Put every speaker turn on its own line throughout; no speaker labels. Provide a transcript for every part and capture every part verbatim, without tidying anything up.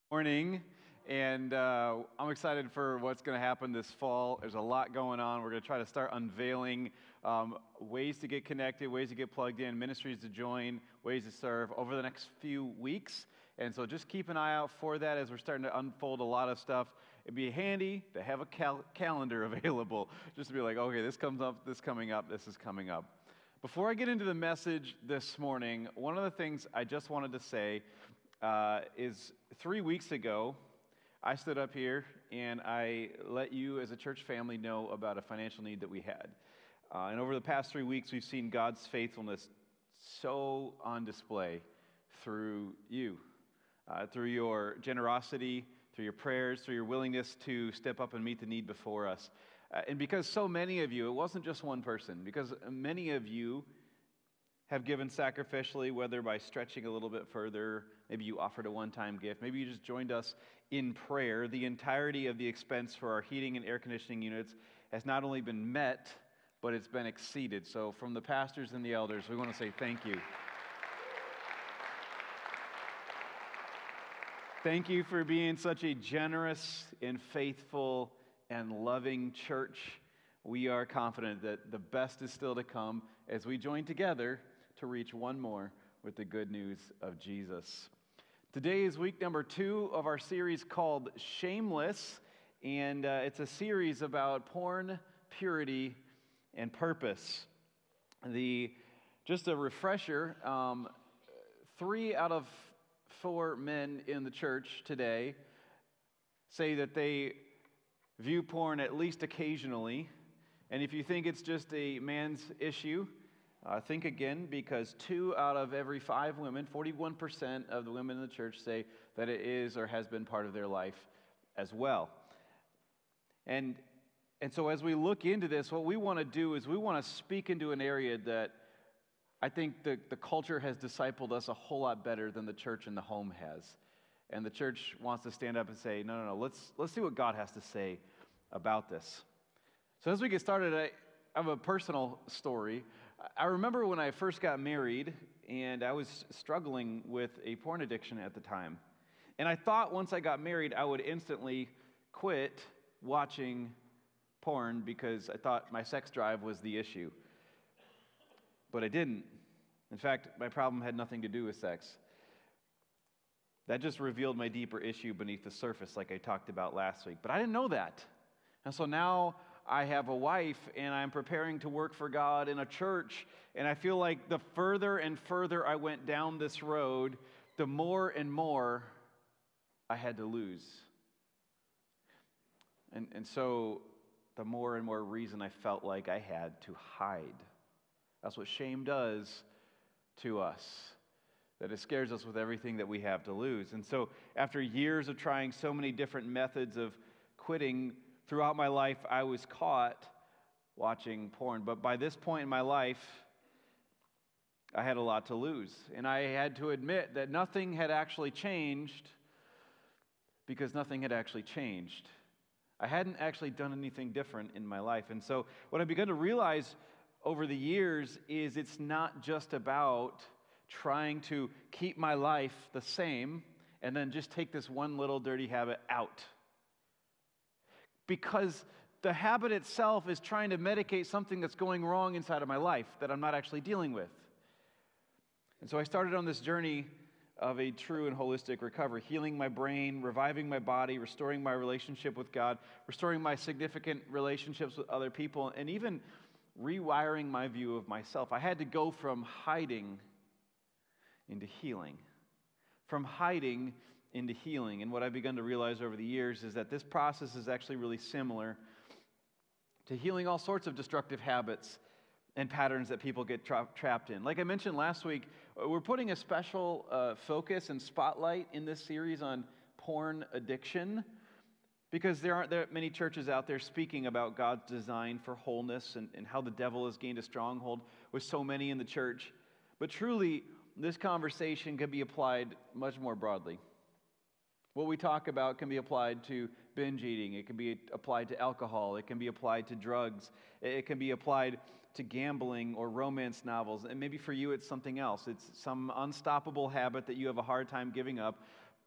Morning, and uh, I'm excited for what's going to happen this fall. There's a lot going on. We're going to try to start unveiling um, ways to get connected, ways to get plugged in, ministries to join, ways to serve over the next few weeks. And so just keep an eye out for that as we're starting to unfold a lot of stuff. It'd be handy to have a cal- calendar available, just to be like, okay, this comes up, this coming up, this is coming up. Before I get into the message this morning, one of the things I just wanted to say uh, is three weeks ago, I stood up here and I let you as a church family know about a financial need that we had. Uh, and over the past three weeks, we've seen God's faithfulness so on display through you, uh, through your generosity, through your prayers, through your willingness to step up and meet the need before us. Uh, and because so many of you, it wasn't just one person, because many of you have given sacrificially, whether by stretching a little bit further, maybe you offered a one-time gift, maybe you just joined us in prayer. The entirety of the expense for our heating and air conditioning units has not only been met, but it's been exceeded. So from the pastors and the elders, we want to say thank you. Thank you for being such a generous and faithful and loving church. We are confident that the best is still to come as we join together to reach one more with the good news of Jesus. Today is week number two of our series called Shameless, and uh, it's a series about porn, purity, and purpose. The just a refresher, um, three out of four men in the church today say that they view porn at least occasionally. And if you think it's just a man's issue, uh, think again, because two out of every five women, forty-one percent of the women in the church say that it is or has been part of their life as well. And, and so as we look into this, what we want to do is we want to speak into an area that I think the, the culture has discipled us a whole lot better than the church and the home has. And the church wants to stand up and say, no, no, no, let's, let's see what God has to say about this. So as we get started, I have a personal story. I remember when I first got married, and I was struggling with a porn addiction at the time. And I thought once I got married, I would instantly quit watching porn because I thought my sex drive was the issue. But I didn't. In fact, my problem had nothing to do with sex. That just revealed my deeper issue beneath the surface, like I talked about last week. But I didn't know that. And so now I have a wife, and I'm preparing to work for God in a church, and I feel like the further and further I went down this road, the more and more I had to lose. And, and so the more and more reason I felt like I had to hide. That's what shame does to us, that it scares us with everything that we have to lose. And so after years of trying so many different methods of quitting, throughout my life, I was caught watching porn. But by this point in my life, I had a lot to lose. And I had to admit that nothing had actually changed because nothing had actually changed. I hadn't actually done anything different in my life. And so what I began to realize over the years is it's not just about trying to keep my life the same and then just take this one little dirty habit out. Because the habit itself is trying to medicate something that's going wrong inside of my life that I'm not actually dealing with. And so I started on this journey of a true and holistic recovery, healing my brain, reviving my body, restoring my relationship with God, restoring my significant relationships with other people, and even rewiring my view of myself. I had to go from hiding into healing, from hiding into healing. And what I've begun to realize over the years is that this process is actually really similar to healing all sorts of destructive habits and patterns that people get tra- trapped in. Like I mentioned last week, we're putting a special uh, focus and spotlight in this series on porn addiction because there aren't that many churches out there speaking about God's design for wholeness and, and how the devil has gained a stronghold with so many in the church. But truly, this conversation can be applied much more broadly. What we talk about can be applied to binge eating. It can be applied to alcohol. It can be applied to drugs. It can be applied to gambling or romance novels. And maybe for you it's something else. It's some unstoppable habit that you have a hard time giving up.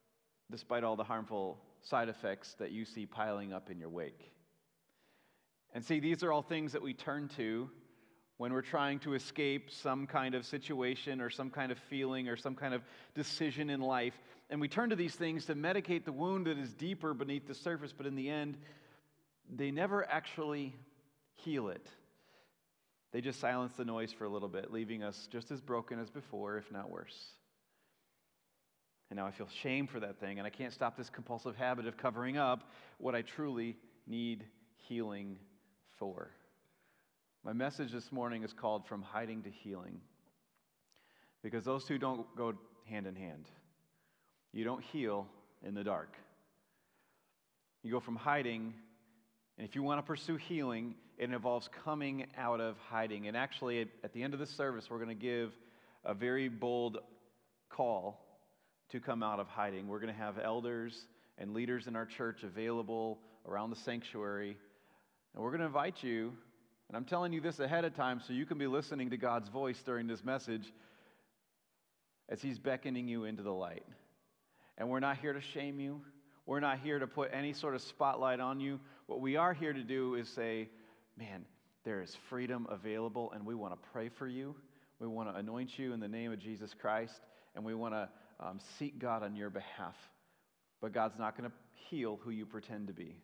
despite all the harmful side effects that you see piling up in your wake. And see, these are all things that we turn to when we're trying to escape some kind of situation or some kind of feeling or some kind of decision in life. And we turn to these things to medicate the wound that is deeper beneath the surface, but in the end, they never actually heal it. They just silence the noise for a little bit, leaving us just as broken as before, if not worse. And now I feel shame for that thing, and I can't stop this compulsive habit of covering up what I truly need healing for. My message this morning is called From Hiding to Healing, because those two don't go hand in hand. You don't heal in the dark. You go from hiding, and if you want to pursue healing, it involves coming out of hiding. And actually, at the end of the service, we're going to give a very bold call to come out of hiding. We're going to have elders and leaders in our church available around the sanctuary, and we're going to invite you. And I'm telling you this ahead of time so you can be listening to God's voice during this message as He's beckoning you into the light. And we're not here to shame you. We're not here to put any sort of spotlight on you. What we are here to do is say, man, there is freedom available, and we want to pray for you. We want to anoint you in the name of Jesus Christ, and we want to um, seek God on your behalf. But God's not going to heal who you pretend to be.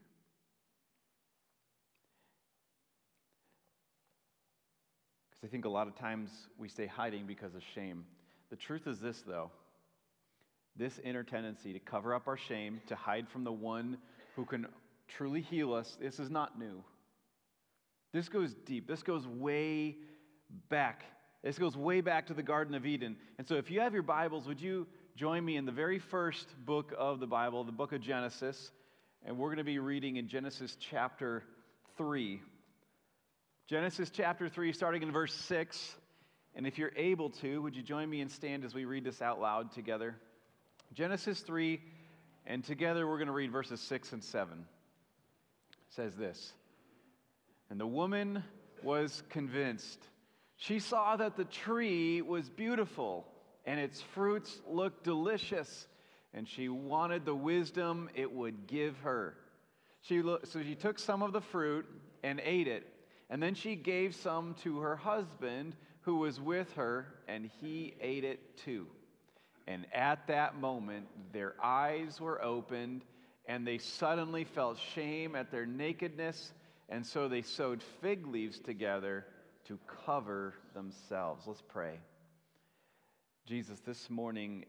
I think a lot of times we stay hiding because of shame. The truth is this, though. This inner tendency to cover up our shame, to hide from the one who can truly heal us, this is not new. This goes deep. This goes way back. This goes way back to the Garden of Eden. And so if you have your Bibles, would you join me in the very first book of the Bible, the book of Genesis? And we're going to be reading in Genesis chapter three. Genesis chapter three, starting in verse six. And if you're able to, would you join me and stand as we read this out loud together? Genesis three, and together we're going to read verses six and seven. It says this: And the woman was convinced. She saw that the tree was beautiful, and its fruits looked delicious, and she wanted the wisdom it would give her. She lo- so she took some of the fruit and ate it. And then she gave some to her husband who was with her, and he ate it too. And at that moment, their eyes were opened, and they suddenly felt shame at their nakedness, and so they sewed fig leaves together to cover themselves. Let's pray. Jesus, this morning,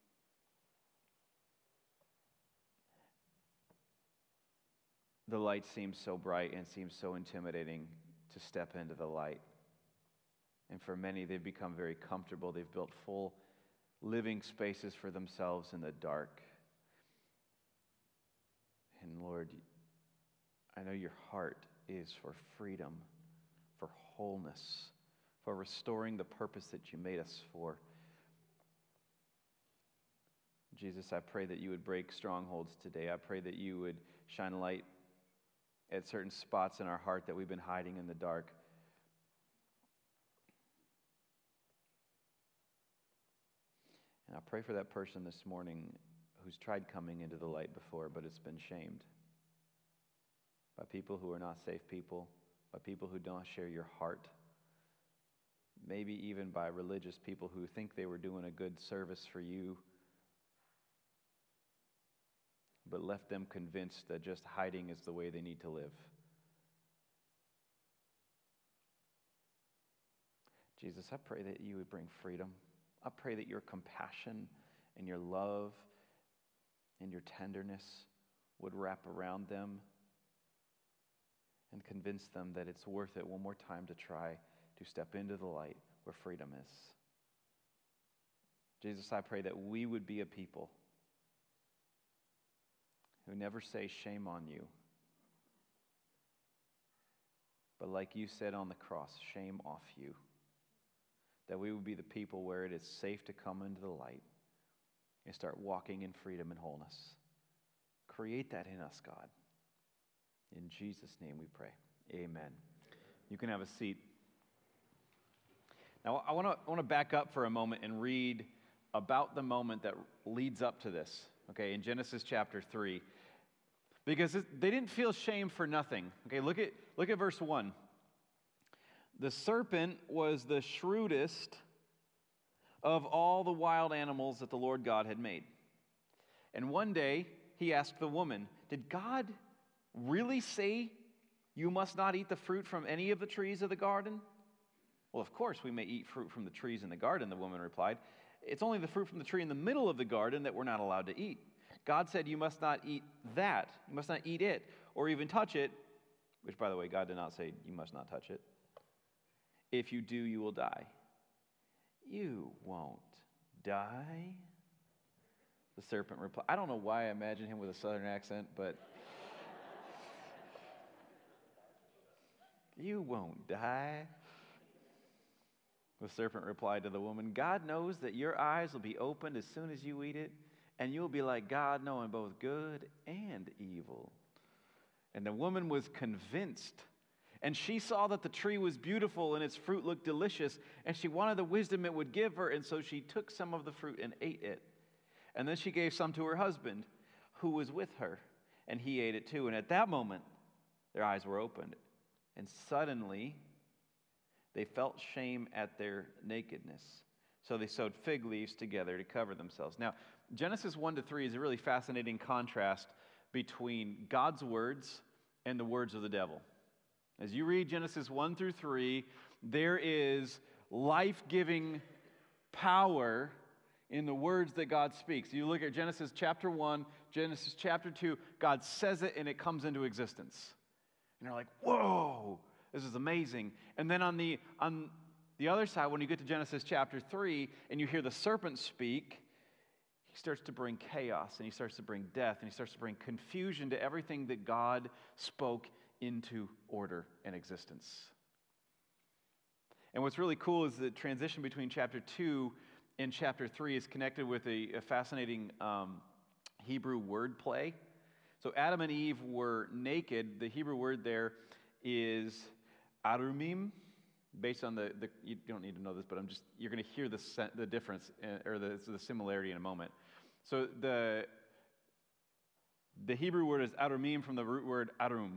the light seems so bright and seems so intimidating to step into the light. And for many, they've become very comfortable. They've built full living spaces for themselves in the dark. And Lord, I know your heart is for freedom, for wholeness, for restoring the purpose that you made us for. Jesus, I pray that you would break strongholds today. I pray that you would shine light at certain spots in our heart that we've been hiding in the dark. And I pray for that person this morning who's tried coming into the light before, but it's been shamed by people who are not safe people, by people who don't share your heart, maybe even by religious people who think they were doing a good service for you, but left them convinced that just hiding is the way they need to live. Jesus, I pray that you would bring freedom. I pray that your compassion and your love and your tenderness would wrap around them and convince them that it's worth it one more time to try to step into the light where freedom is. Jesus, I pray that we would be a people who never say shame on you, but like you said on the cross, shame off you. That we would be the people where it is safe to come into the light and start walking in freedom and wholeness. Create that in us, God. In Jesus' name we pray. Amen. You can have a seat. Now, I want to I want to back up for a moment and read about the moment that leads up to this. okay, in Genesis chapter three. Because they didn't feel shame for nothing. Okay, look at, look at verse one. The serpent was the shrewdest of all the wild animals that the Lord God had made. And one day, he asked the woman, did God really say you must not eat the fruit from any of the trees of the garden? Well, of course we may eat fruit from the trees in the garden, the woman replied. It's only the fruit from the tree in the middle of the garden that we're not allowed to eat. God said you must not eat that. You must not eat it or even touch it, which, by the way, God did not say you must not touch it. If you do, you will die. You won't die, the serpent replied. I don't know why I imagine him with a southern accent, but you won't die. The serpent replied to the woman, God knows that your eyes will be opened as soon as you eat it, and you'll be like God, knowing both good and evil. And the woman was convinced, and she saw that the tree was beautiful and its fruit looked delicious, and she wanted the wisdom it would give her, and so she took some of the fruit and ate it. And then she gave some to her husband, who was with her, and he ate it too. And at that moment, their eyes were opened, and suddenly they felt shame at their nakedness. So they sewed fig leaves together to cover themselves. Now, Genesis one to three is a really fascinating contrast between God's words and the words of the devil. As you read Genesis one through three, there is life-giving power in the words that God speaks. You look at Genesis chapter one, Genesis chapter two, God says it and it comes into existence. And you're like, whoa, this is amazing. And then on the on the other side, when you get to Genesis chapter three and you hear the serpent speak, he starts to bring chaos and he starts to bring death and he starts to bring confusion to everything that God spoke into order and existence. And what's really cool is the transition between chapter two and chapter three is connected with a, a fascinating um, Hebrew word play. So Adam and Eve were naked. The Hebrew word there is arumim, based on the, the you don't need to know this, but I'm just, you're going to hear the, the difference, in, or the, the similarity in a moment. So the, the Hebrew word is arumim from the root word arum.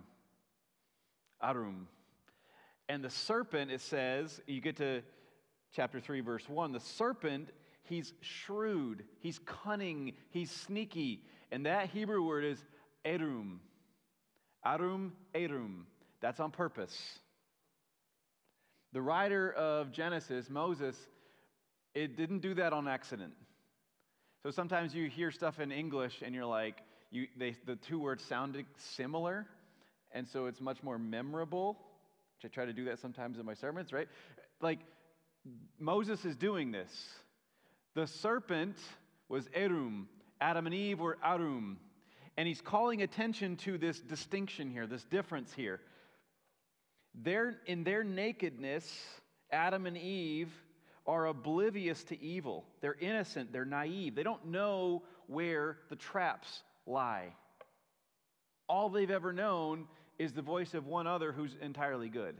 Arum. And the serpent, it says, you get to chapter three, verse one, the serpent, he's shrewd, he's cunning, he's sneaky. And that Hebrew word is erum. Arum, erum. That's on purpose. The writer of Genesis, Moses, it didn't do that on accident. So sometimes you hear stuff in English and you're like, you, they, the two words sounded similar, and so it's much more memorable, which I try to do that sometimes in my sermons, right? Like, Moses is doing this. The serpent was Erum. Adam and Eve were Arum. And he's calling attention to this distinction here, this difference here. They're, in their nakedness, Adam and Eve are oblivious to evil. They're innocent. They're naive. They don't know where the traps lie. All they've ever known is the voice of one other who's entirely good.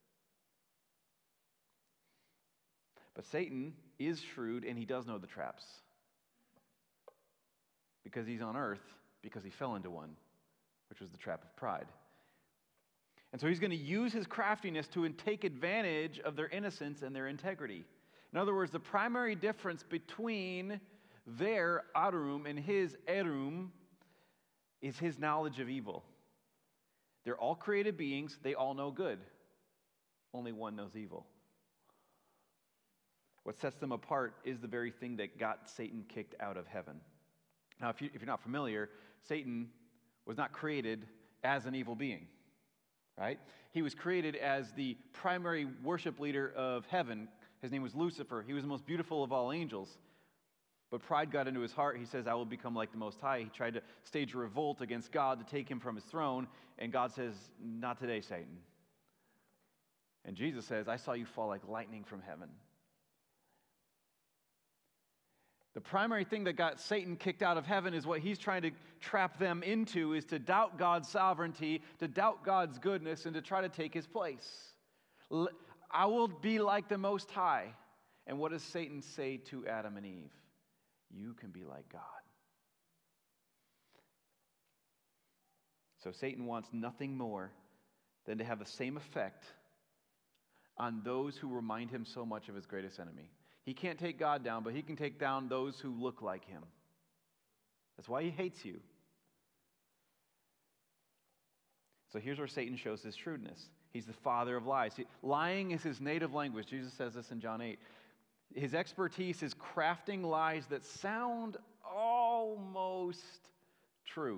But Satan is shrewd, and he does know the traps. Because he's on earth, because he fell into one, which was the trap of pride. And so he's going to use his craftiness to take advantage of their innocence and their integrity. In other words, the primary difference between their arum and his erum is his knowledge of evil. They're all created beings. They all know good. Only one knows evil. What sets them apart is the very thing that got Satan kicked out of heaven. Now, if, you, if you're not familiar, Satan was not created as an evil being, right? He was created as the primary worship leader of heaven. His name was Lucifer. He was the most beautiful of all angels. But pride got into his heart. He says, I will become like the Most High. He tried to stage a revolt against God to take him from his throne. And God says, not today, Satan. And Jesus says, I saw you fall like lightning from heaven. The primary thing that got Satan kicked out of heaven is what he's trying to trap them into, is to doubt God's sovereignty, to doubt God's goodness, and to try to take his place. I will be like the Most High. And what does Satan say to Adam and Eve? You can be like God. So Satan wants nothing more than to have the same effect on those who remind him so much of his greatest enemy. He can't take God down, but he can take down those who look like him. That's why he hates you. So here's where Satan shows his shrewdness. He's the father of lies. He, lying is his native language. Jesus says this in John eight. His expertise is crafting lies that sound almost true.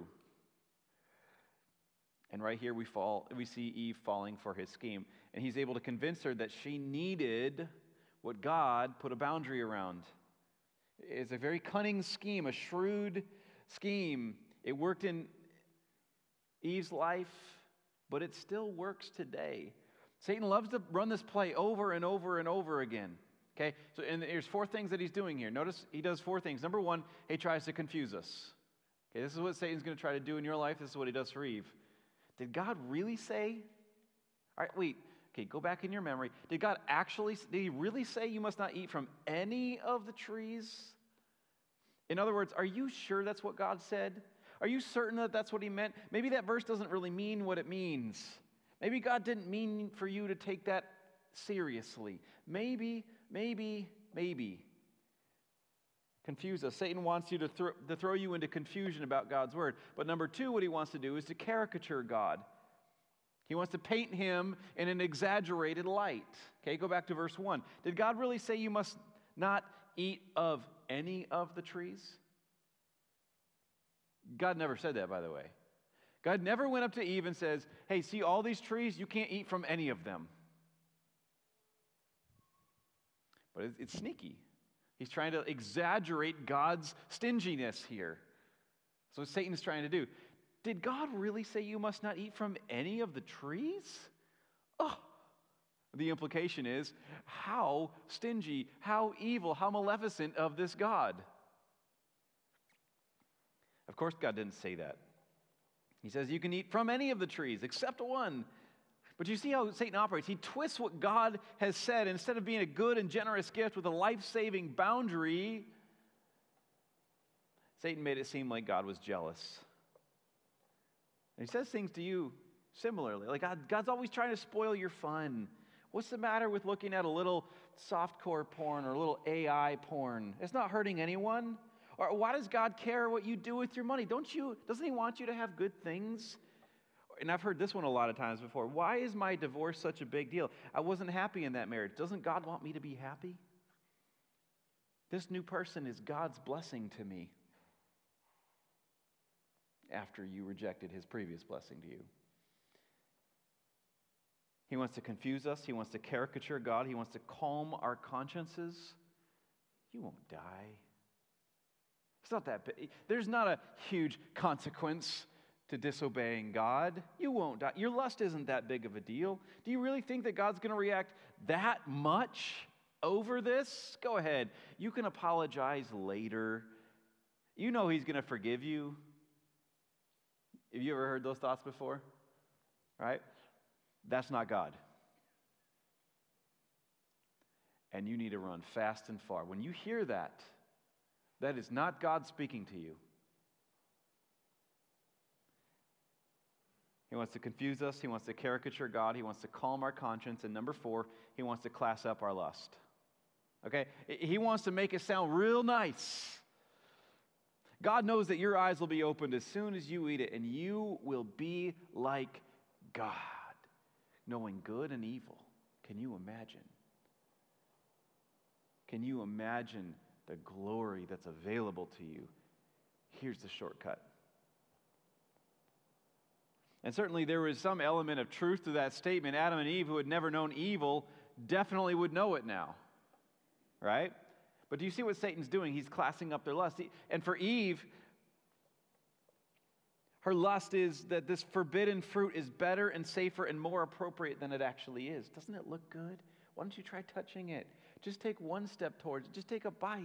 And right here we fall, we see Eve falling for his scheme. And he's able to convince her that she needed what God put a boundary around. It's a very cunning scheme, a shrewd scheme. It worked in Eve's life, but it still works today. Satan loves to run this play over and over and over again. Okay, so and there's four things that he's doing here. Notice he does four things. Number one, he tries to confuse us. Okay, this is what Satan's going to try to do in your life. This is what he does for Eve. Did God really say? All right, wait. Okay, go back in your memory. Did God actually, did he really say you must not eat from any of the trees? In other words, are you sure that's what God said? Are you certain that that's what he meant? Maybe that verse doesn't really mean what it means. Maybe God didn't mean for you to take that seriously. Maybe, maybe, maybe. Confuse us. Satan wants you to, throw to throw you into confusion about God's word. But number two, what he wants to do is to caricature God. He wants to paint him in an exaggerated light. Okay, go back to verse one. Did God really say you must not eat of any of the trees? God never said that, by the way. God never went up to Eve and says, hey, see all these trees? You can't eat from any of them. But it's, it's sneaky. He's trying to exaggerate God's stinginess here. So what Satan is trying to do. Did God really say you must not eat from any of the trees? Oh, the implication is, how stingy, how evil, how maleficent of this God. Of course, God didn't say that. He says you can eat from any of the trees except one. But you see how Satan operates. He twists what God has said. Instead of being a good and generous gift with a life-saving boundary, Satan made it seem like God was jealous. And he says things to you similarly. Like God, God's always trying to spoil your fun. What's the matter with looking at a little softcore porn or a little A I porn? It's not hurting anyone. Or why does God care what you do with your money? Don't you, doesn't he want you to have good things? And I've heard this one a lot of times before. Why is my divorce such a big deal? I wasn't happy in that marriage. Doesn't God want me to be happy? This new person is God's blessing to me after you rejected his previous blessing to you. He wants to confuse us. He wants to caricature God. He wants to calm our consciences. You won't die. It's not that big. There's not a huge consequence to disobeying God. You won't die. Your lust isn't that big of a deal. Do you really think that God's going to react that much over this? Go ahead. You can apologize later. You know he's going to forgive you. Have you ever heard those thoughts before? Right? That's not God. And you need to run fast and far. When you hear that, that is not God speaking to you. He wants to confuse us. He wants to caricature God. He wants to calm our conscience. And number four, he wants to class up our lust. Okay? He wants to make it sound real nice. God knows that your eyes will be opened as soon as you eat it, and you will be like God, knowing good and evil. Can you imagine? Can you imagine the glory that's available to you? Here's the shortcut. And certainly there was some element of truth to that statement. Adam and Eve, who had never known evil, definitely would know it now. Right? But do you see what Satan's doing? He's classing up their lust. And for Eve, her lust is that this forbidden fruit is better and safer and more appropriate than it actually is. Doesn't it look good? Why don't you try touching it? Just take one step towards it. Just take a bite.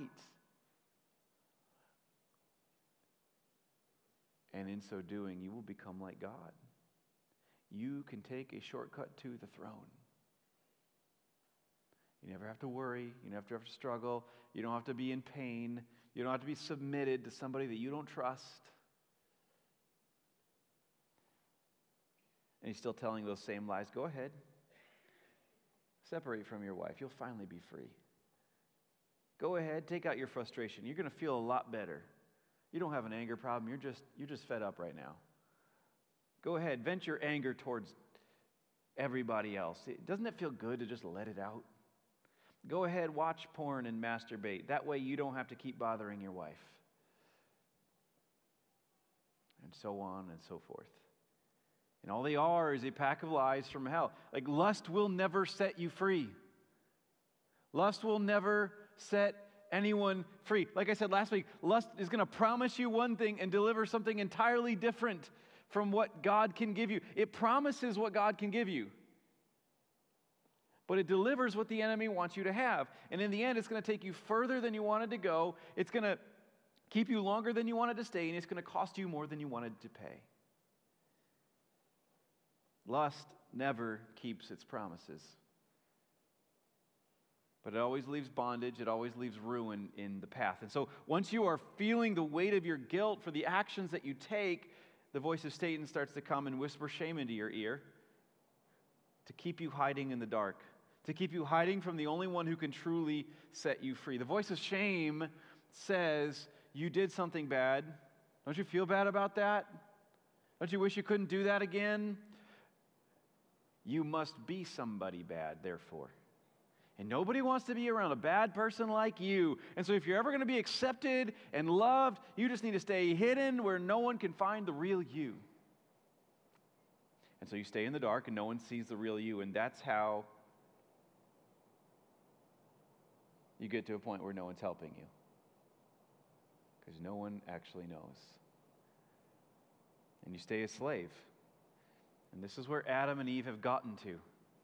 And in so doing, you will become like God. You can take a shortcut to the throne. You never have to worry. You never have to struggle. You don't have to be in pain. You don't have to be submitted to somebody that you don't trust. and he's still telling those same lies, go ahead. Separate from your wife. You'll finally be free. Go ahead, take out your frustration. You're going to feel a lot better. You don't have an anger problem. You're just, you're just fed up right now. Go ahead, vent your anger towards everybody else. Doesn't it feel good to just let it out? Go ahead, watch porn and masturbate. That way you don't have to keep bothering your wife. And so on and so forth. And all they are is a pack of lies from hell. Like, lust will never set you free. Lust will never set anyone free. Like I said last week, lust is going to promise you one thing and deliver something entirely different from what God can give you. It promises what God can give you, but it delivers what the enemy wants you to have. And in the end, it's going to take you further than you wanted to go. It's going to keep you longer than you wanted to stay, and it's going to cost you more than you wanted to pay. Lust never keeps its promises. But it always leaves bondage. It always leaves ruin in the path. And so once you are feeling the weight of your guilt for the actions that you take, the voice of Satan starts to come and whisper shame into your ear to keep you hiding in the dark, to keep you hiding from the only one who can truly set you free. The voice of shame says, you did something bad. Don't you feel bad about that? Don't you wish you couldn't do that again? You must be somebody bad, therefore. And nobody wants to be around a bad person like you. And so if you're ever going to be accepted and loved, you just need to stay hidden where no one can find the real you. And so you stay in the dark and no one sees the real you. And that's how you get to a point where no one's helping you. Because no one actually knows. And you stay a slave. And this is where Adam and Eve have gotten to.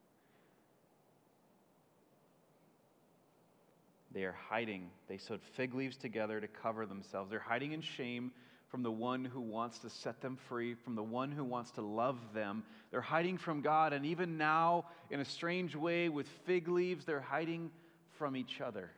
They are hiding. They sewed fig leaves together to cover themselves. They're hiding in shame from the one who wants to set them free, from the one who wants to love them. They're hiding from God, and even now, in a strange way, with fig leaves, they're hiding from each other.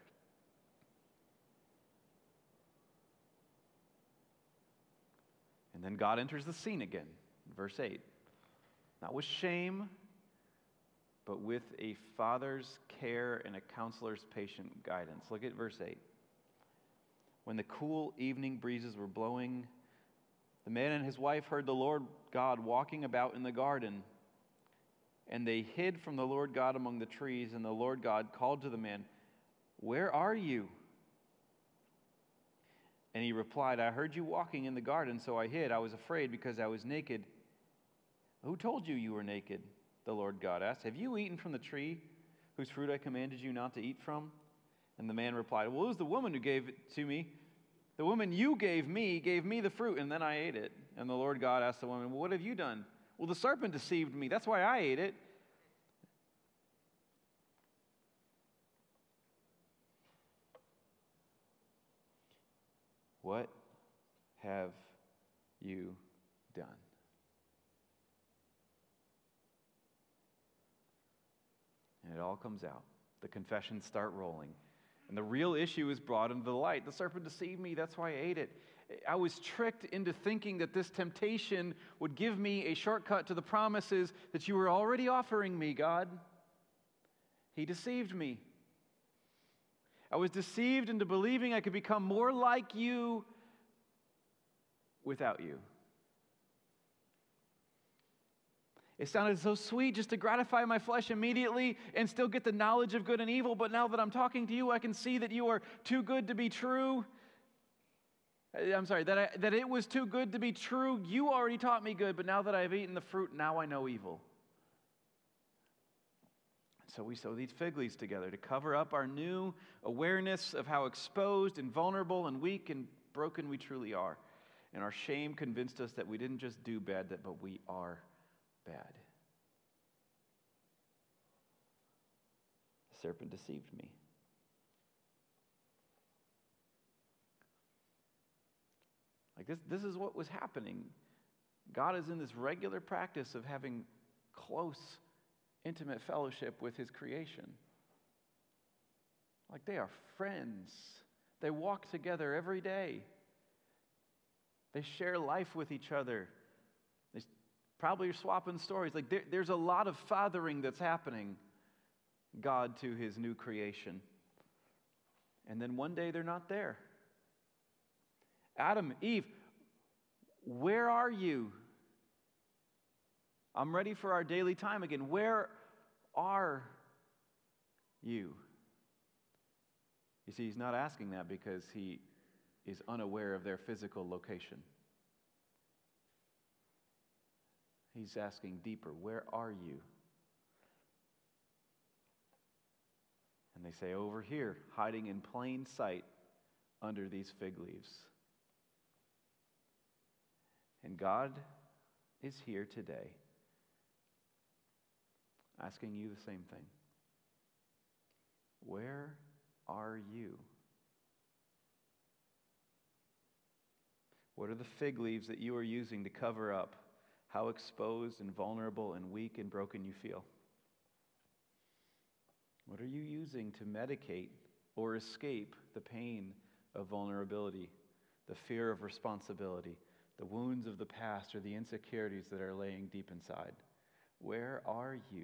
And then God enters the scene again, verse eight. Not with shame, but with a father's care and a counselor's patient guidance. Look at verse eight. When the cool evening breezes were blowing, the man and his wife heard the Lord God walking about in the garden. And they hid from the Lord God among the trees, and the Lord God called to the man, "Where are you?" And he replied, "I heard you walking in the garden, so I hid. I was afraid because I was naked." "Who told you you were naked?" the Lord God asked. "Have you eaten from the tree whose fruit I commanded you not to eat from?" And the man replied, "Well, it was the woman who gave it to me. The woman you gave me gave me the fruit, and then I ate it." And the Lord God asked the woman, "Well, what have you done?" "Well, the serpent deceived me. That's why I ate it." What have you done? And it all comes out. The confessions start rolling. And the real issue is brought into the light. The serpent deceived me, that's why I ate it. I was tricked into thinking that this temptation would give me a shortcut to the promises that you were already offering me, God. He deceived me. I was deceived into believing I could become more like you without you. It sounded so sweet just to gratify my flesh immediately and still get the knowledge of good and evil, but now that I'm talking to you, I can see that you are too good to be true. I'm sorry, that, I, that it was too good to be true. You already taught me good, but now that I've eaten the fruit, now I know evil. So we sew these fig leaves together to cover up our new awareness of how exposed and vulnerable and weak and broken we truly are. And our shame convinced us that we didn't just do bad, but we are bad. The serpent deceived me. Like this, this is what was happening. God is in this regular practice of having close, intimate fellowship with his creation. Like they are friends. They walk together every day. They share life with each other. They Probably you're swapping stories. Like there, there's a lot of fathering that's happening, God to his new creation. And then one day they're not there. Adam, Eve, where are you? I'm ready for our daily time again. Where are you? You see, he's not asking that because he is unaware of their physical location. He's asking deeper, where are you? And they say, over here, hiding in plain sight under these fig leaves. And God is here today, asking you the same thing. Where are you? What are the fig leaves that you are using to cover up how exposed and vulnerable and weak and broken you feel? What are you using to medicate or escape the pain of vulnerability, the fear of responsibility, the wounds of the past, or the insecurities that are laying deep inside? Where are you?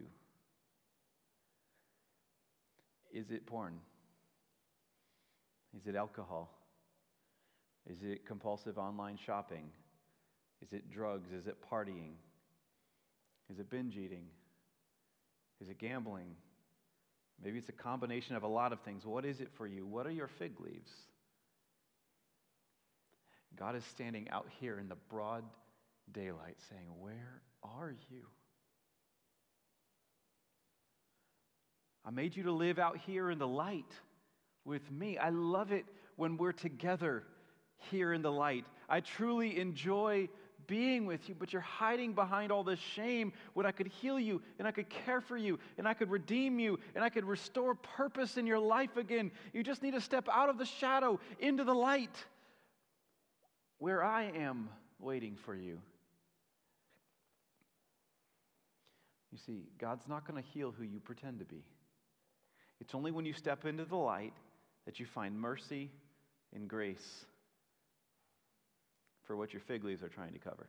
Is it porn? Is it alcohol? Is it compulsive online shopping? Is it drugs? Is it partying? Is it binge eating? Is it gambling? Maybe it's a combination of a lot of things. What is it for you? What are your fig leaves? God is standing out here in the broad daylight saying, where are you? I made you to live out here in the light with me. I love it when we're together here in the light. I truly enjoy being with you, but you're hiding behind all this shame when I could heal you and I could care for you and I could redeem you and I could restore purpose in your life again. You just need to step out of the shadow into the light where I am waiting for you. You see, God's not going to heal who you pretend to be. It's only when you step into the light that you find mercy and grace for what your fig leaves are trying to cover.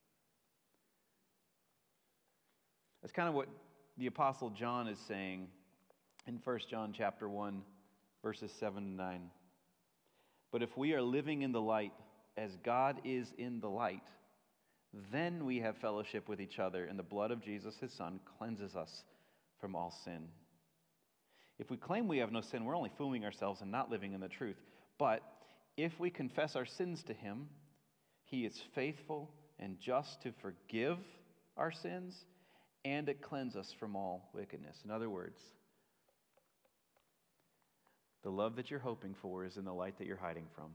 That's kind of what the Apostle John is saying in First John chapter one, verses seven and nine. But if we are living in the light as God is in the light, then we have fellowship with each other, and the blood of Jesus, his Son, cleanses us from all sin. If we claim we have no sin, we're only fooling ourselves and not living in the truth. But if we confess our sins to him, he is faithful and just to forgive our sins and to cleanse us from all wickedness. In other words, the love that you're hoping for is in the light that you're hiding from.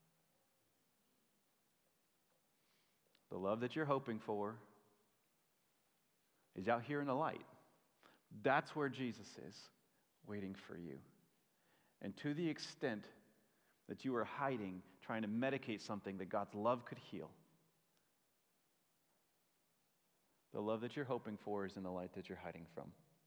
The love that you're hoping for is out here in the light. That's where Jesus is, waiting for you. And to the extent that you are hiding, trying to medicate something that God's love could heal, the love that you're hoping for is in the light that you're hiding from.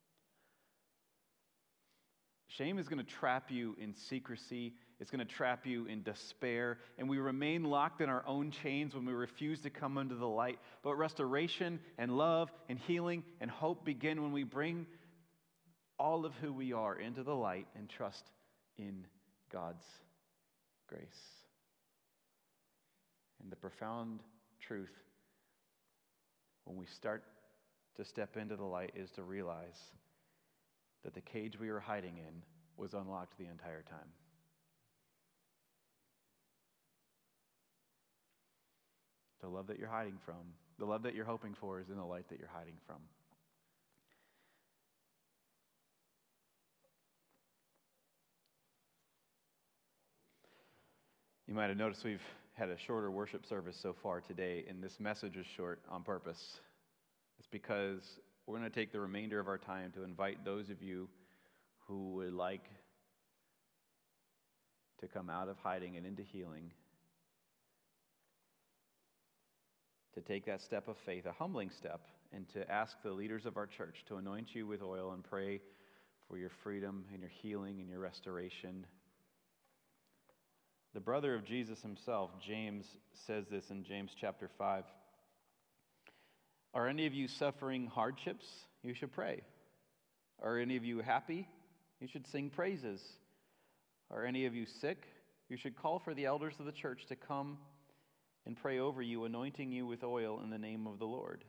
Shame is going to trap you in secrecy. It's going to trap you in despair. And we remain locked in our own chains when we refuse to come into the light. But restoration and love and healing and hope begin when we bring all of who we are into the light and trust in God's grace. And the profound truth when we start to step into the light is to realize that the cage we were hiding in was unlocked the entire time. The love that you're hiding from, the love that you're hoping for is in the light that you're hiding from. You might have noticed we've had a shorter worship service so far today, and this message is short on purpose. It's because we're going to take the remainder of our time to invite those of you who would like to come out of hiding and into healing, to take that step of faith, a humbling step, and to ask the leaders of our church to anoint you with oil and pray for your freedom and your healing and your restoration. The brother of Jesus himself, James, says this in James chapter five. Are any of you suffering hardships? You should pray. Are any of you happy? You should sing praises. Are any of you sick? You should call for the elders of the church to come and pray over you, anointing you with oil in the name of the Lord.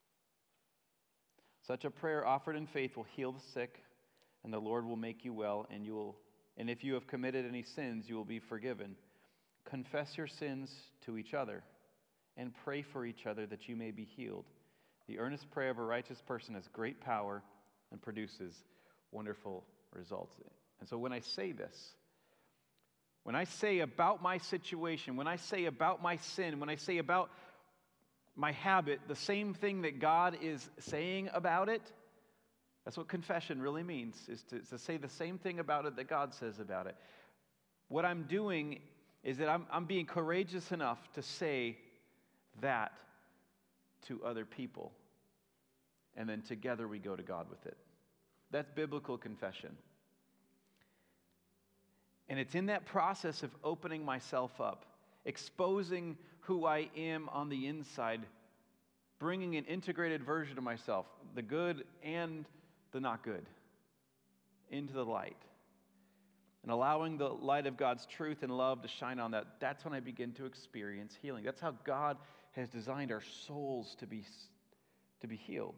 Such a prayer offered in faith will heal the sick, and the Lord will make you well, and you will, and if you have committed any sins, you will be forgiven. Confess your sins to each other, and pray for each other that you may be healed. The earnest prayer of a righteous person has great power and produces wonderful results. And so when I say this, when I say about my situation, when I say about my sin, when I say about my habit, the same thing that God is saying about it, that's what confession really means, is to, to say the same thing about it that God says about it. What I'm doing is that I'm, I'm being courageous enough to say that to other people. And then together we go to God with it. That's biblical confession. And it's in that process of opening myself up, exposing who I am on the inside, bringing an integrated version of myself, the good and the not good, into the light. And allowing the light of God's truth and love to shine on that, that's when I begin to experience healing. That's how God has designed our souls to be, to be healed.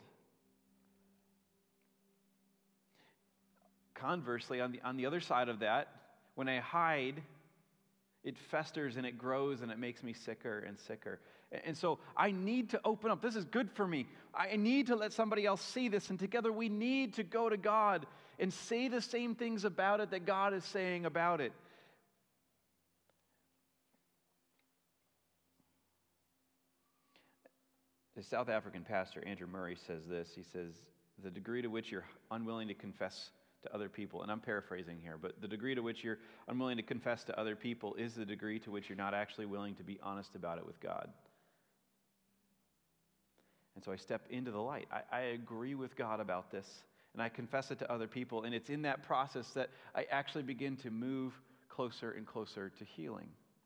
Conversely, on the, on the other side of that, when I hide, it festers and it grows and it makes me sicker and sicker. And so I need to open up. This is good for me. I need to let somebody else see this. And together we need to go to God and say the same things about it that God is saying about it. The South African pastor, Andrew Murray, says this. He says, the degree to which you're unwilling to confess to other people, and I'm paraphrasing here, but the degree to which you're unwilling to confess to other people is the degree to which you're not actually willing to be honest about it with God. And so I step into the light. I, I agree with God about this, and I confess it to other people, and it's in that process that I actually begin to move closer and closer to healing.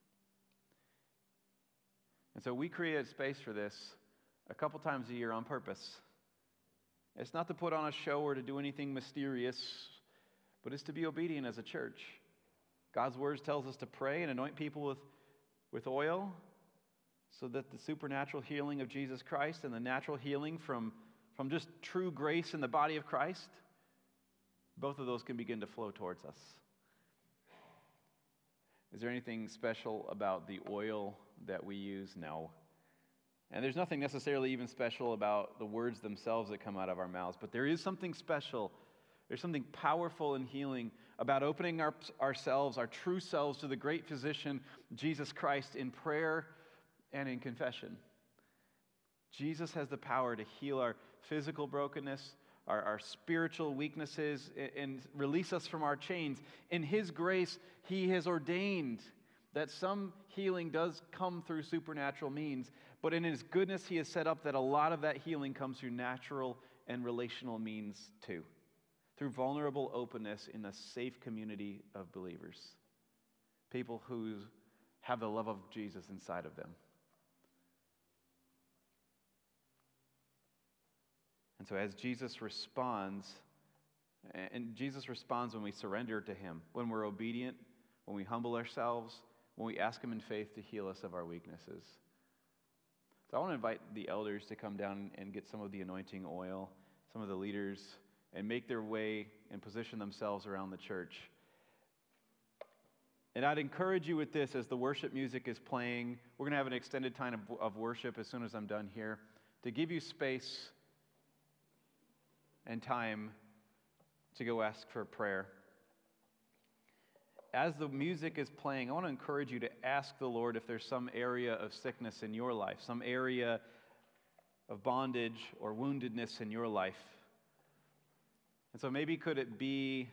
And so we create a space for this a couple times a year on purpose. It's not to put on a show or to do anything mysterious, but it's to be obedient as a church. God's word tells us to pray and anoint people with, with oil so that the supernatural healing of Jesus Christ and the natural healing from, from just true grace in the body of Christ, both of those can begin to flow towards us. Is there anything special about the oil that we use? No. And there's nothing necessarily even special about the words themselves that come out of our mouths, but there is something special. There's something powerful and healing about opening our, ourselves, our true selves, to the great physician, Jesus Christ, in prayer and in confession. Jesus has the power to heal our physical brokenness, our, our spiritual weaknesses, and, and release us from our chains. In His grace, He has ordained that some healing does come through supernatural means, but in His goodness, He has set up that a lot of that healing comes through natural and relational means too, through vulnerable openness in a safe community of believers, people who have the love of Jesus inside of them. And so as Jesus responds, and Jesus responds when we surrender to Him, when we're obedient, when we humble ourselves, when we ask Him in faith to heal us of our weaknesses. So I want to invite the elders to come down and get some of the anointing oil, some of the leaders, and make their way and position themselves around the church. And I'd encourage you with this, as the worship music is playing, we're going to have an extended time of, of worship as soon as I'm done here, to give you space and time to go ask for prayer. As the music is playing, I want to encourage you to ask the Lord if there's some area of sickness in your life, some area of bondage or woundedness in your life. And so maybe could it be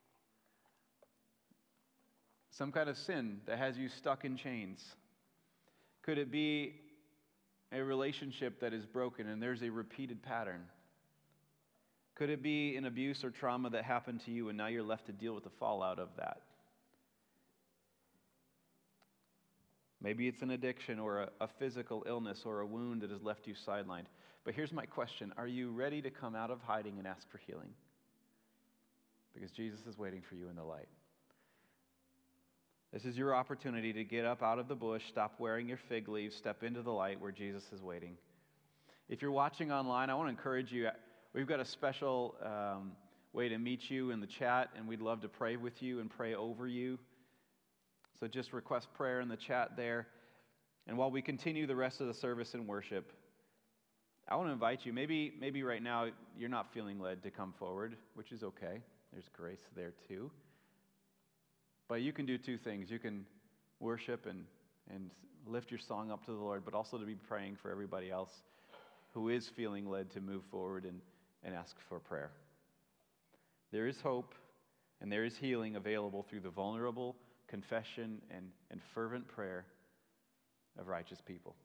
some kind of sin that has you stuck in chains? Could it be a relationship that is broken and there's a repeated pattern? Could it be an abuse or trauma that happened to you and now you're left to deal with the fallout of that? Maybe it's an addiction or a, a physical illness or a wound that has left you sidelined. But here's my question. Are you ready to come out of hiding and ask for healing? Because Jesus is waiting for you in the light. This is your opportunity to get up out of the bush, stop wearing your fig leaves, step into the light where Jesus is waiting. If you're watching online, I want to encourage you. We've got a special um, way to meet you in the chat, and we'd love to pray with you and pray over you. So just request prayer in the chat there. And while we continue the rest of the service in worship, I want to invite you. Maybe, maybe right now you're not feeling led to come forward, which is okay. There's grace there too. But you can do two things. You can worship and, and lift your song up to the Lord, but also to be praying for everybody else who is feeling led to move forward and, and ask for prayer. There is hope and there is healing available through the vulnerable confession and, and fervent prayer of righteous people.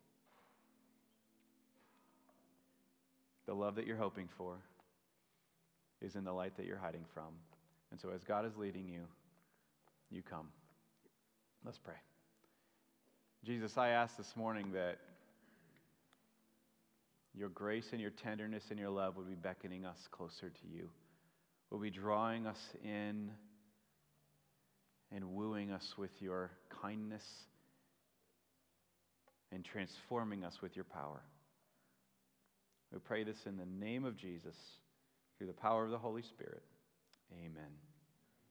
The love that you're hoping for is in the light that you're hiding from. And so as God is leading you, you come. Let's pray. Jesus, I ask this morning that your grace and your tenderness and your love would be beckoning us closer to you, would be drawing us in and wooing us with your kindness and transforming us with your power. We pray this in the name of Jesus, through the power of the Holy Spirit. Amen.